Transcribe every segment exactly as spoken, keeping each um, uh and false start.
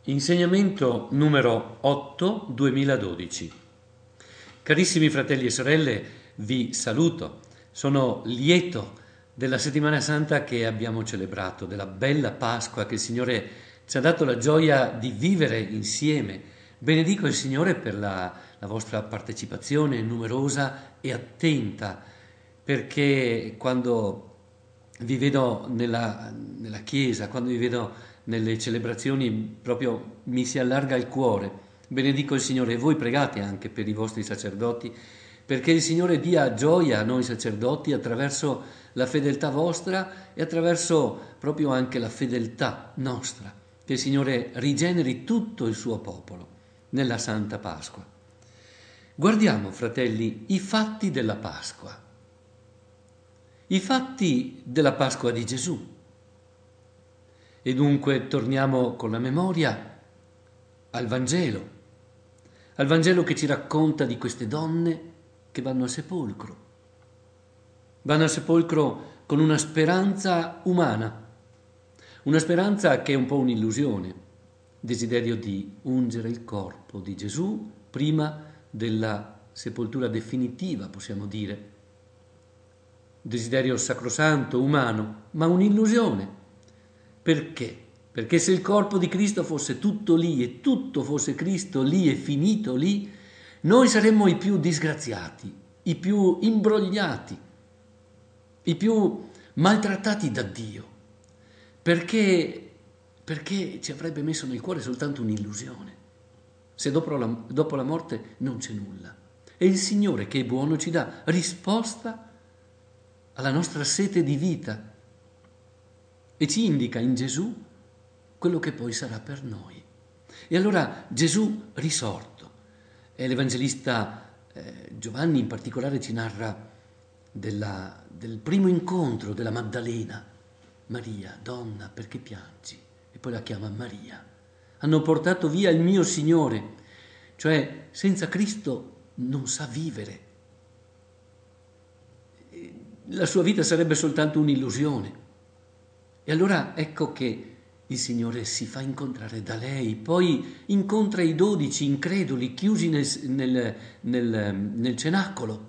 Insegnamento numero otto duemiladodici. Carissimi fratelli e sorelle, vi saluto. Sono lieto della settimana santa che abbiamo celebrato, della bella Pasqua che il Signore ci ha dato la gioia di vivere insieme. Benedico il Signore per la, la vostra partecipazione numerosa e attenta, perché quando vi vedo nella, nella chiesa, quando vi vedo nelle celebrazioni, proprio mi si allarga il cuore. Benedico il Signore, e voi pregate anche per i vostri sacerdoti, perché il Signore dia gioia a noi sacerdoti attraverso la fedeltà vostra e attraverso proprio anche la fedeltà nostra, che il Signore rigeneri tutto il suo popolo nella Santa Pasqua. Guardiamo, fratelli, i fatti della Pasqua. I fatti della Pasqua di Gesù. E dunque torniamo con la memoria al Vangelo, al Vangelo che ci racconta di queste donne che vanno al sepolcro. Vanno al sepolcro con una speranza umana, una speranza che è un po' un'illusione, desiderio di ungere il corpo di Gesù prima della sepoltura definitiva, possiamo dire. Desiderio sacrosanto, umano, ma un'illusione. Perché? Perché se il corpo di Cristo fosse tutto lì e tutto fosse Cristo lì e finito lì, noi saremmo i più disgraziati, i più imbrogliati, i più maltrattati da Dio, perché, perché ci avrebbe messo nel cuore soltanto un'illusione, se dopo la, dopo la morte non c'è nulla. E il Signore, che è buono, ci dà risposta alla nostra sete di vita, e ci indica in Gesù quello che poi sarà per noi. E allora Gesù risorto, e l'Evangelista eh, Giovanni in particolare ci narra della, del primo incontro della Maddalena. Maria, donna, perché piangi? E poi la chiama Maria. Hanno portato via il mio Signore, cioè senza Cristo non sa vivere. La sua vita sarebbe soltanto un'illusione. E allora ecco che il Signore si fa incontrare da lei, poi incontra i dodici increduli chiusi nel, nel, nel, nel cenacolo,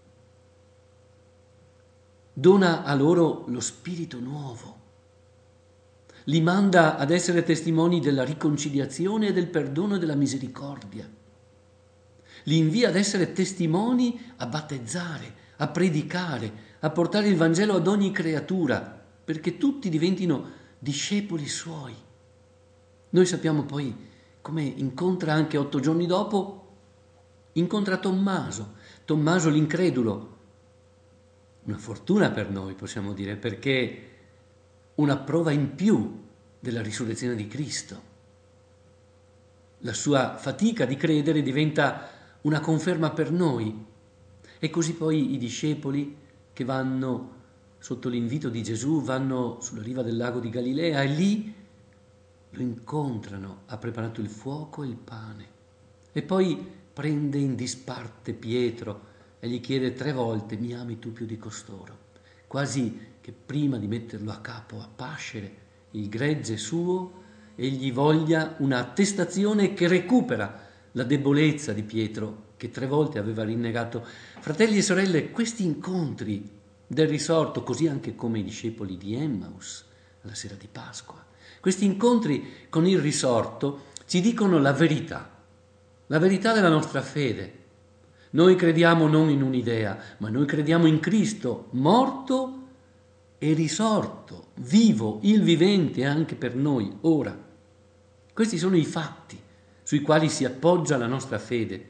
dona a loro lo spirito nuovo, li manda ad essere testimoni della riconciliazione e del perdono e della misericordia, li invia ad essere testimoni, a battezzare, a predicare, a portare il Vangelo ad ogni creatura, perché tutti diventino discepoli suoi. Noi sappiamo poi come incontra anche otto giorni dopo, incontra Tommaso, Tommaso l'incredulo. Una fortuna per noi, possiamo dire, perché una prova in più della risurrezione di Cristo. La sua fatica di credere diventa una conferma per noi. E così poi i discepoli che vanno sotto l'invito di Gesù, vanno sulla riva del lago di Galilea e lì lo incontrano, ha preparato il fuoco e il pane. E poi prende in disparte Pietro e gli chiede tre volte: mi ami tu più di costoro? Quasi che prima di metterlo a capo, a pascere il gregge suo, egli voglia una attestazione che recupera la debolezza di Pietro, che tre volte aveva rinnegato. Fratelli e sorelle, questi incontri del risorto, così anche come i discepoli di Emmaus alla sera di Pasqua, questi incontri con il risorto ci dicono la verità, la verità della nostra fede. Noi crediamo non in un'idea, ma noi crediamo in Cristo, morto e risorto, vivo, il vivente anche per noi ora. Questi sono i fatti sui quali si appoggia la nostra fede.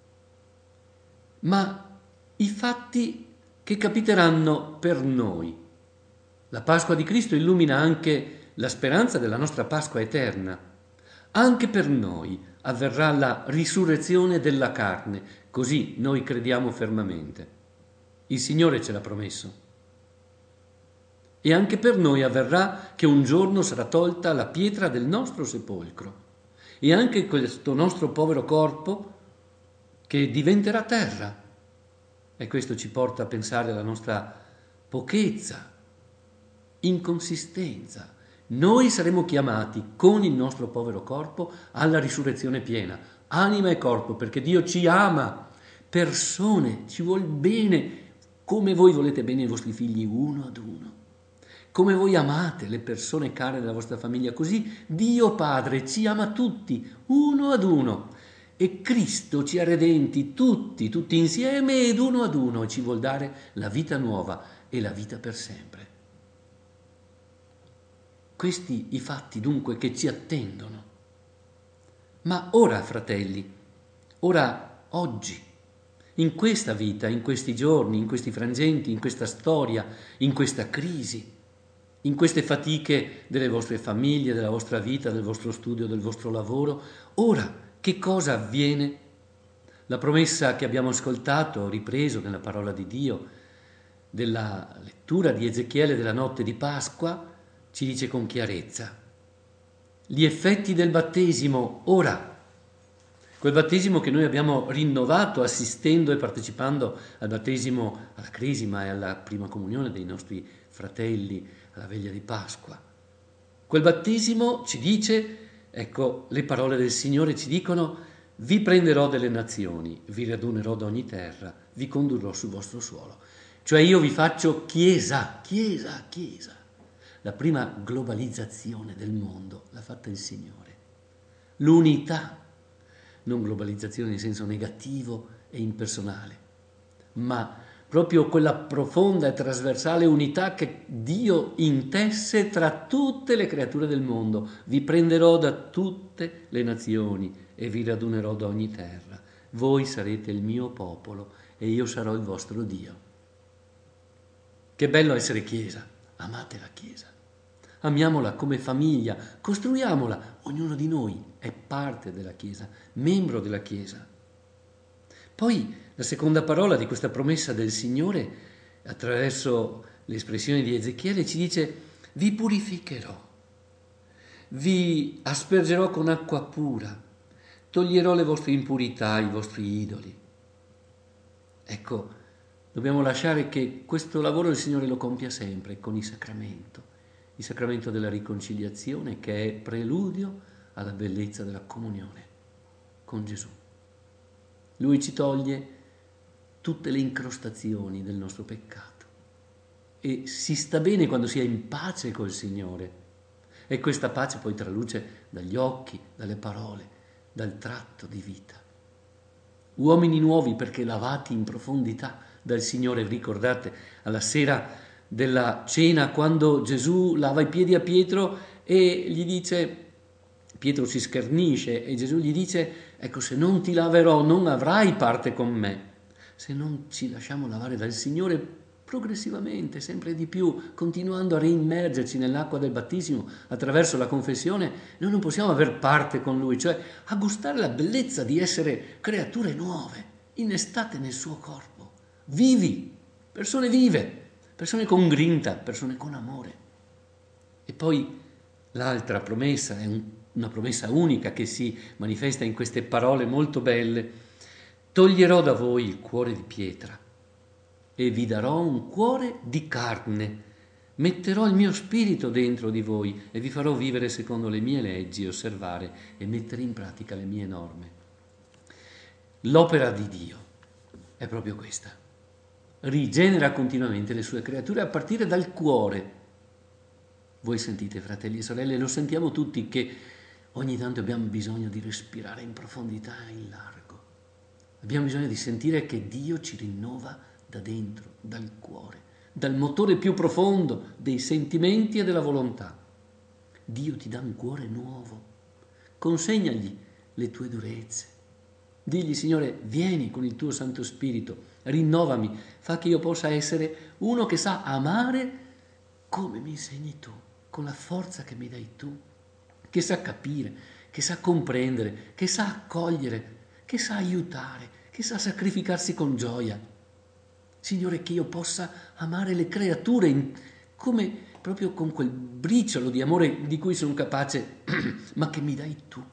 Ma i fatti che capiteranno per noi. La Pasqua di Cristo illumina anche la speranza della nostra Pasqua eterna. Anche per noi avverrà la risurrezione della carne, così noi crediamo fermamente. Il Signore ce l'ha promesso. E anche per noi avverrà che un giorno sarà tolta la pietra del nostro sepolcro e anche questo nostro povero corpo che diventerà terra. E questo ci porta a pensare alla nostra pochezza, inconsistenza, Noi saremo chiamati con il nostro povero corpo alla risurrezione piena, anima e corpo, perché Dio ci ama, persone, ci vuol bene, come voi volete bene i vostri figli uno ad uno. Come voi amate le persone care della vostra famiglia, così Dio Padre ci ama tutti, uno ad uno. E Cristo ci ha redenti tutti, tutti insieme ed uno ad uno, e ci vuol dare la vita nuova e la vita per sempre. Questi i fatti dunque che ci attendono. Ma ora, fratelli, ora, oggi, in questa vita, in questi giorni, in questi frangenti, in questa storia, in questa crisi, in queste fatiche delle vostre famiglie, della vostra vita, del vostro studio, del vostro lavoro, ora che cosa avviene? La promessa che abbiamo ascoltato, ripreso nella parola di Dio, della lettura di Ezechiele della notte di Pasqua, ci dice con chiarezza: gli effetti del battesimo ora, quel battesimo che noi abbiamo rinnovato assistendo e partecipando al battesimo, alla crisma e alla prima comunione dei nostri fratelli alla veglia di Pasqua. Quel battesimo ci dice, ecco, le parole del Signore ci dicono: vi prenderò delle nazioni, vi radunerò da ogni terra, vi condurrò sul vostro suolo. Cioè io vi faccio chiesa, chiesa, chiesa. La prima globalizzazione del mondo l'ha fatta il Signore. L'unità, non globalizzazione in senso negativo e impersonale, ma proprio quella profonda e trasversale unità che Dio intesse tra tutte le creature del mondo. Vi prenderò da tutte le nazioni e vi radunerò da ogni terra. Voi sarete il mio popolo e io sarò il vostro Dio. Che bello essere Chiesa. Amate la Chiesa. Amiamola come famiglia, costruiamola. Ognuno di noi è parte della Chiesa, membro della Chiesa. Poi la seconda parola di questa promessa del Signore, attraverso l'espressione di Ezechiele, ci dice: vi purificherò, vi aspergerò con acqua pura, toglierò le vostre impurità, i vostri idoli. Ecco, dobbiamo lasciare che questo lavoro il Signore lo compia sempre con il sacramento, il sacramento della riconciliazione, che è preludio alla bellezza della comunione con Gesù. Lui ci toglie tutte le incrostazioni del nostro peccato e si sta bene quando si è in pace col Signore, e questa pace poi traluce dagli occhi, dalle parole, dal tratto di vita. Uomini nuovi perché lavati in profondità dal Signore. Ricordate alla sera della cena, quando Gesù lava i piedi a Pietro e gli dice, Pietro si schernisce e Gesù gli dice: ecco, se non ti laverò non avrai parte con me. Se non ci lasciamo lavare dal Signore progressivamente, sempre di più, continuando a reimmergerci nell'acqua del battesimo attraverso la confessione, noi non possiamo aver parte con Lui, cioè a gustare la bellezza di essere creature nuove, innestate nel suo corpo, vivi, persone vive, persone con grinta, persone con amore. E poi l'altra promessa è un una promessa unica che si manifesta in queste parole molto belle: toglierò da voi il cuore di pietra e vi darò un cuore di carne, metterò il mio spirito dentro di voi e vi farò vivere secondo le mie leggi, osservare e mettere in pratica le mie norme. L'opera di Dio è proprio questa: rigenera continuamente le sue creature a partire dal cuore. Voi sentite, fratelli e sorelle, lo sentiamo tutti che ogni tanto abbiamo bisogno di respirare in profondità e in largo. Abbiamo bisogno di sentire che Dio ci rinnova da dentro, dal cuore, dal motore più profondo dei sentimenti e della volontà. Dio ti dà un cuore nuovo. Consegnagli le tue durezze. Digli: Signore, vieni con il tuo Santo Spirito, rinnovami, fa che io possa essere uno che sa amare come mi insegni tu, con la forza che mi dai tu, che sa capire, che sa comprendere, che sa accogliere, che sa aiutare, che sa sacrificarsi con gioia. Signore, che io possa amare le creature in, come proprio con quel briciolo di amore di cui sono capace, ma che mi dai tu.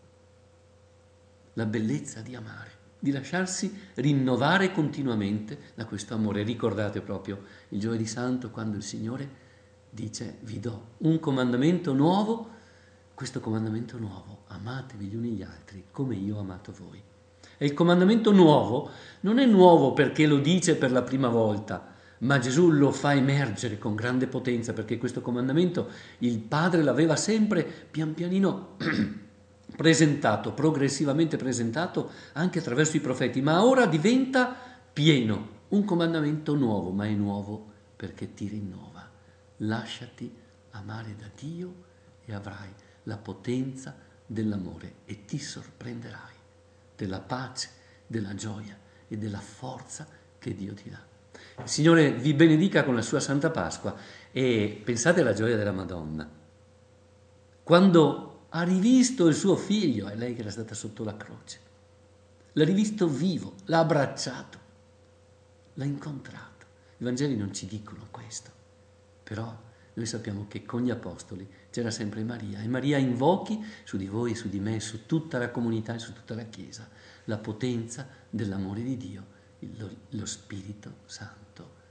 La bellezza di amare, di lasciarsi rinnovare continuamente da questo amore. Ricordate proprio il Giovedì Santo, quando il Signore dice: vi do un comandamento nuovo, questo comandamento nuovo, amatevi gli uni gli altri come io ho amato voi. E il comandamento nuovo non è nuovo perché lo dice per la prima volta, ma Gesù lo fa emergere con grande potenza, perché questo comandamento il Padre l'aveva sempre pian pianino presentato, progressivamente presentato anche attraverso i profeti, ma ora diventa pieno, un comandamento nuovo, ma è nuovo perché ti rinnova. Lasciati amare da Dio e avrai la potenza dell'amore e ti sorprenderai della pace, della gioia e della forza che Dio ti dà. Il Signore vi benedica con la sua Santa Pasqua e pensate alla gioia della Madonna. Quando ha rivisto il suo figlio, è lei che era stata sotto la croce, l'ha rivisto vivo, l'ha abbracciato, l'ha incontrato. I Vangeli non ci dicono questo, però noi sappiamo che con gli Apostoli c'era sempre Maria, e Maria invochi su di voi, su di me, su tutta la comunità e su tutta la Chiesa la potenza dell'amore di Dio, lo, lo Spirito Santo.